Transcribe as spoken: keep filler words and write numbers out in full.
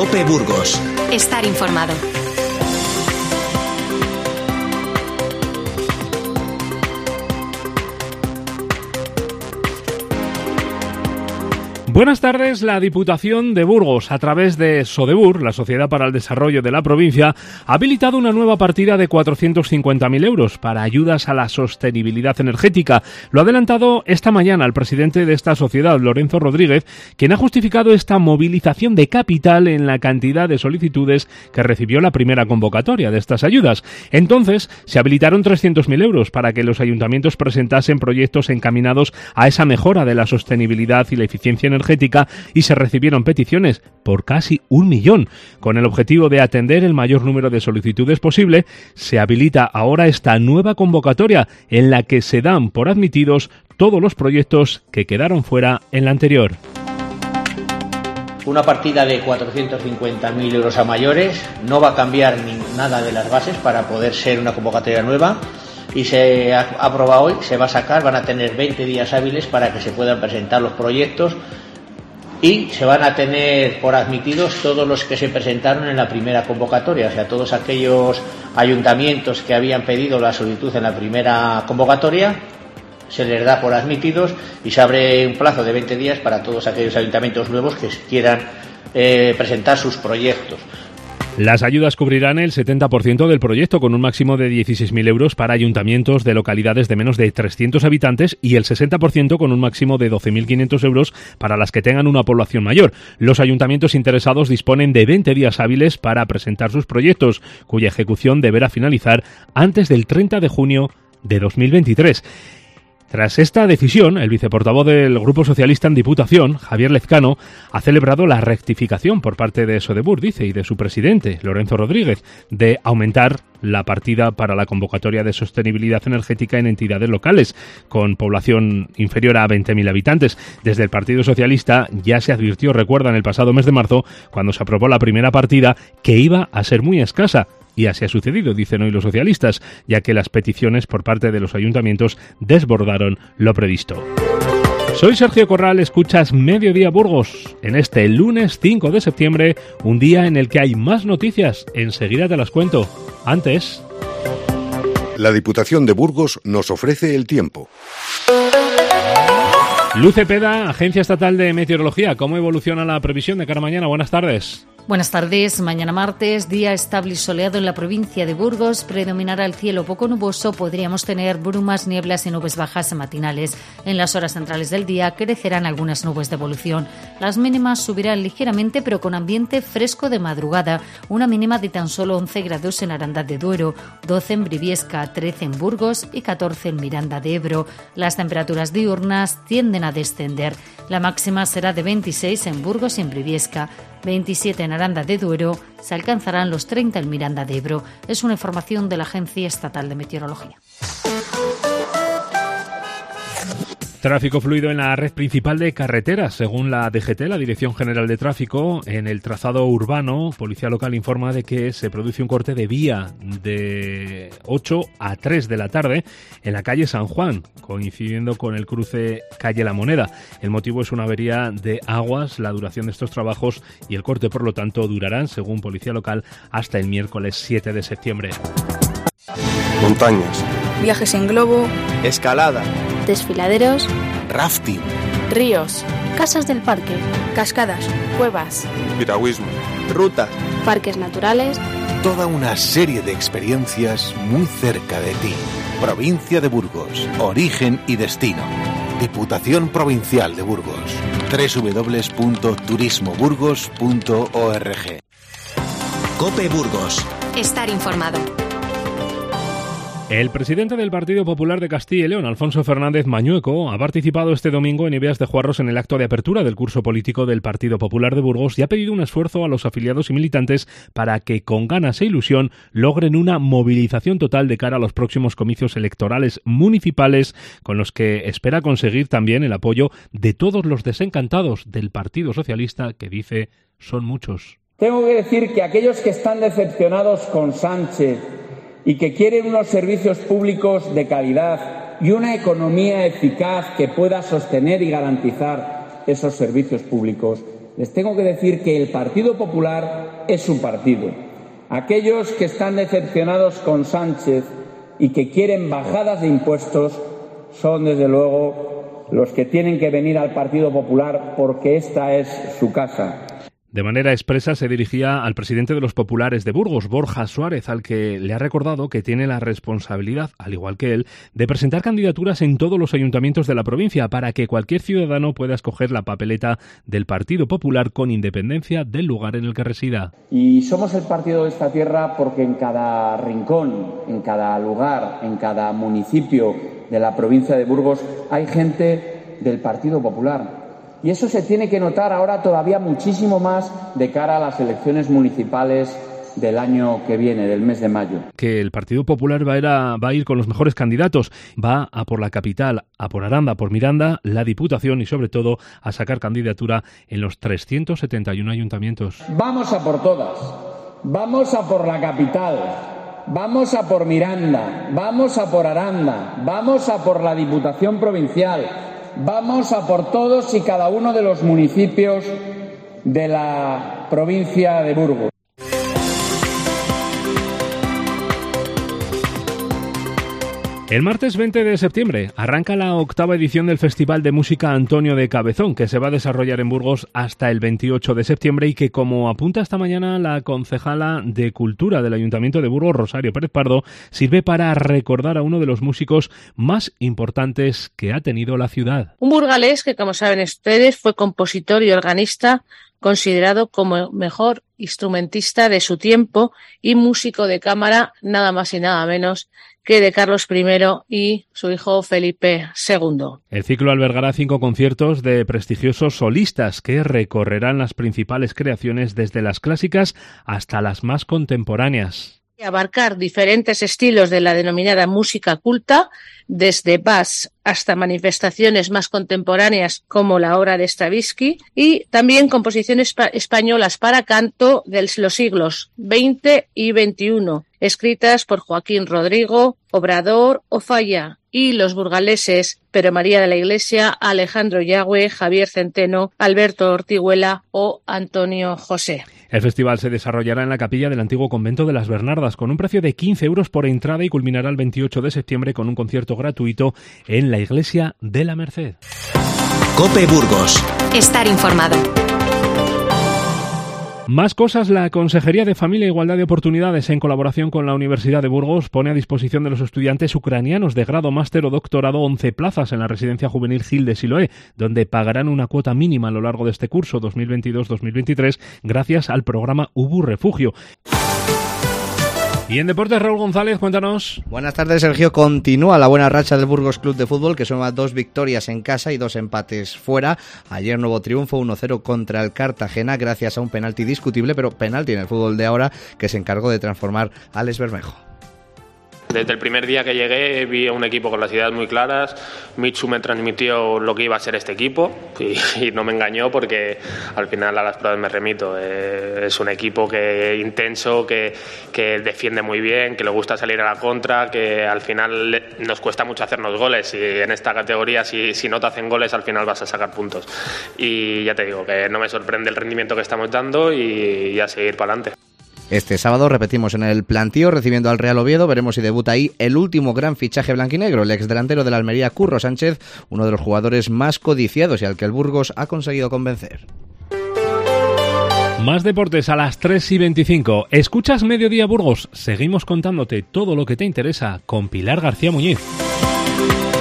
COPE Burgos. Estar informado. Buenas tardes. La Diputación de Burgos, a través de Sodebur, la Sociedad para el Desarrollo de la Provincia, ha habilitado una nueva partida de cuatrocientos cincuenta mil euros para ayudas a la sostenibilidad energética. Lo ha adelantado esta mañana el presidente de esta sociedad, Lorenzo Rodríguez, quien ha justificado esta movilización de capital en la cantidad de solicitudes que recibió la primera convocatoria de estas ayudas. Entonces, se habilitaron trescientos mil euros para que los ayuntamientos presentasen proyectos encaminados a esa mejora de la sostenibilidad y la eficiencia energética, y se recibieron peticiones por casi un millón. Con el objetivo de atender el mayor número de solicitudes posible, se habilita ahora esta nueva convocatoria en la que se dan por admitidos todos los proyectos que quedaron fuera en la anterior. Una partida de cuatrocientos cincuenta mil euros a mayores, no va a cambiar ni nada de las bases para poder ser una convocatoria nueva. Y se ha aprobado hoy, se va a sacar, van a tener veinte días hábiles para que se puedan presentar los proyectos y se van a tener por admitidos todos los que se presentaron en la primera convocatoria, o sea, todos aquellos ayuntamientos que habían pedido la solicitud en la primera convocatoria, se les da por admitidos y se abre un plazo de veinte días para todos aquellos ayuntamientos nuevos que quieran eh, presentar sus proyectos. Las ayudas cubrirán el setenta por ciento del proyecto, con un máximo de dieciséis mil euros para ayuntamientos de localidades de menos de trescientos habitantes y el sesenta por ciento con un máximo de doce mil quinientos euros para las que tengan una población mayor. Los ayuntamientos interesados disponen de veinte días hábiles para presentar sus proyectos, cuya ejecución deberá finalizar antes del treinta de junio de dos mil veintitrés. Tras esta decisión, el viceportavoz del Grupo Socialista en Diputación, Javier Lezcano, ha celebrado la rectificación por parte de Sodebur, dice, y de su presidente, Lorenzo Rodríguez, de aumentar la partida para la convocatoria de sostenibilidad energética en entidades locales, con población inferior a veinte mil habitantes. Desde el Partido Socialista ya se advirtió, recuerdan, el pasado mes de marzo, cuando se aprobó la primera partida, que iba a ser muy escasa. Y así ha sucedido, dicen hoy los socialistas, ya que las peticiones por parte de los ayuntamientos desbordaron lo previsto. Soy Sergio Corral, escuchas Mediodía Burgos, en este lunes cinco de septiembre, un día en el que hay más noticias. Enseguida te las cuento. Antes... La Diputación de Burgos nos ofrece el tiempo. Luz Cepeda, Agencia Estatal de Meteorología. ¿Cómo evoluciona la previsión de cara a mañana? Buenas tardes. Buenas tardes. Mañana martes, día estable y soleado en la provincia de Burgos. Predominará el cielo poco nuboso. Podríamos tener brumas, nieblas y nubes bajas matinales. En las horas centrales del día crecerán algunas nubes de evolución. Las mínimas subirán ligeramente, pero con ambiente fresco de madrugada. Una mínima de tan solo once grados en Aranda de Duero, doce en Briviesca, trece en Burgos y catorce en Miranda de Ebro. Las temperaturas diurnas tienden a descender. La máxima será de veintiséis en Burgos y en Briviesca, veintisiete en Aranda de Duero, se alcanzarán los treinta en Miranda de Ebro. Es una información de la Agencia Estatal de Meteorología. Tráfico fluido en la red principal de carreteras. Según la D G T, la Dirección General de Tráfico, en el trazado urbano, Policía Local informa de que se produce un corte de vía de ocho a tres de la tarde en la calle San Juan, coincidiendo con el cruce calle La Moneda. El motivo es una avería de aguas. La duración de estos trabajos y el corte, por lo tanto, durarán, según Policía Local, hasta el miércoles siete de septiembre. Montañas. Viajes en globo. Escalada. Desfiladeros. Rafting. Ríos. Casas del parque. Cascadas. Cuevas. Piragüismo. Rutas. Parques naturales. Toda una serie de experiencias muy cerca de ti. Provincia de Burgos. Origen y destino. Diputación Provincial de Burgos. doble u doble u doble u punto turismo burgos punto org. COPE Burgos. Estar informado. El presidente del Partido Popular de Castilla y León, Alfonso Fernández Mañueco, ha participado este domingo en Ibeas de Juarros en el acto de apertura del curso político del Partido Popular de Burgos y ha pedido un esfuerzo a los afiliados y militantes para que, con ganas e ilusión, logren una movilización total de cara a los próximos comicios electorales municipales, con los que espera conseguir también el apoyo de todos los desencantados del Partido Socialista, que dice son muchos. Tengo que decir que aquellos que están decepcionados con Sánchez y que quieren unos servicios públicos de calidad y una economía eficaz que pueda sostener y garantizar esos servicios públicos, les tengo que decir que el Partido Popular es su partido. Aquellos que están decepcionados con Sánchez y que quieren bajadas de impuestos son, desde luego, los que tienen que venir al Partido Popular porque esta es su casa. De manera expresa se dirigía al presidente de los populares de Burgos, Borja Suárez, al que le ha recordado que tiene la responsabilidad, al igual que él, de presentar candidaturas en todos los ayuntamientos de la provincia para que cualquier ciudadano pueda escoger la papeleta del Partido Popular con independencia del lugar en el que resida. Y somos el partido de esta tierra porque en cada rincón, en cada lugar, en cada municipio de la provincia de Burgos hay gente del Partido Popular. Y eso se tiene que notar ahora todavía muchísimo más de cara a las elecciones municipales del año que viene, del mes de mayo. Que el Partido Popular va a, ir a, va a ir con los mejores candidatos, va a por la capital, a por Aranda, a por Miranda, la Diputación y sobre todo a sacar candidatura en los trescientos setenta y uno ayuntamientos. Vamos a por todas, vamos a por la capital, vamos a por Miranda, vamos a por Aranda, vamos a por la Diputación Provincial. Vamos a por todos y cada uno de los municipios de la provincia de Burgos. El martes veinte de septiembre arranca la octava edición del Festival de Música Antonio de Cabezón, que se va a desarrollar en Burgos hasta el veintiocho de septiembre y que, como apunta esta mañana la concejala de Cultura del Ayuntamiento de Burgos, Rosario Pérez Pardo, sirve para recordar a uno de los músicos más importantes que ha tenido la ciudad. Un burgalés que, como saben ustedes, fue compositor y organista, considerado como mejor instrumentista de su tiempo y músico de cámara, nada más y nada menos que de Carlos primero y su hijo Felipe segundo. El ciclo albergará cinco conciertos de prestigiosos solistas que recorrerán las principales creaciones desde las clásicas hasta las más contemporáneas. Abarcar diferentes estilos de la denominada música culta, desde Bach hasta manifestaciones más contemporáneas como la obra de Stravinsky y también composiciones españolas para canto de los siglos veinte y veintiuno, escritas por Joaquín Rodrigo, Obrador o Falla, y los burgaleses Pero María de la Iglesia, Alejandro Yagüe, Javier Centeno, Alberto Ortiguela o Antonio José. El festival se desarrollará en la capilla del antiguo convento de las Bernardas con un precio de quince euros por entrada y culminará el veintiocho de septiembre con un concierto gratuito en la iglesia de la Merced. COPE Burgos. Estar informado. Más cosas, la Consejería de Familia e Igualdad de Oportunidades, en colaboración con la Universidad de Burgos, pone a disposición de los estudiantes ucranianos de grado, máster o doctorado once plazas en la residencia juvenil Gil de Siloé, donde pagarán una cuota mínima a lo largo de este curso dos mil veintidós dos mil veintitrés gracias al programa U B U Refugio. Y en deportes, Raúl González, cuéntanos. Buenas tardes, Sergio. Continúa la buena racha del Burgos Club de Fútbol, que suma dos victorias en casa y dos empates fuera. Ayer nuevo triunfo uno cero contra el Cartagena gracias a un penalti discutible, pero penalti en el fútbol de ahora, que se encargó de transformar a Alex Bermejo. Desde el primer día que llegué vi a un equipo con las ideas muy claras. Michu me transmitió lo que iba a ser este equipo y, y no me engañó, porque al final a las pruebas me remito. Eh, es un equipo que intenso, que, que defiende muy bien, que le gusta salir a la contra, que al final le, nos cuesta mucho hacernos goles, y en esta categoría si, si no te hacen goles al final vas a sacar puntos. Y ya te digo que no me sorprende el rendimiento que estamos dando y, y a seguir para adelante. Este sábado repetimos en el Plantío recibiendo al Real Oviedo. Veremos si debuta ahí el último gran fichaje blanquinegro, el exdelantero de la Almería, Curro Sánchez, uno de los jugadores más codiciados y al que el Burgos ha conseguido convencer. Más deportes a las tres y veinticinco. Escuchas Mediodía Burgos. Seguimos contándote todo lo que te interesa con Pilar García Muñiz.